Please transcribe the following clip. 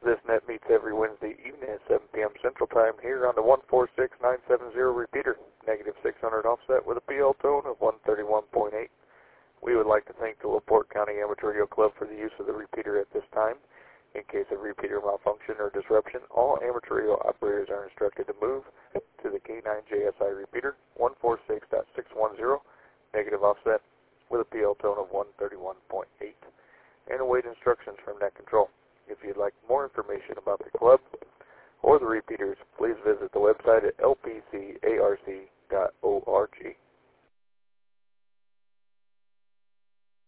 This net meets every Wednesday evening at 7 p.m. Central Time here on the 146970 repeater, negative 600 offset with a PL tone of 131.8. We would like to thank the LaPorte County Amateur Radio Club for the use of the repeater at this time. In case of repeater malfunction or disruption, all amateur radio operators are instructed to move to the K9JSI repeater 146.610, negative offset with a PL tone of 131.8, and await instructions from net control. If you'd like more information about the club or the repeaters, please visit the website at lpcarc.org.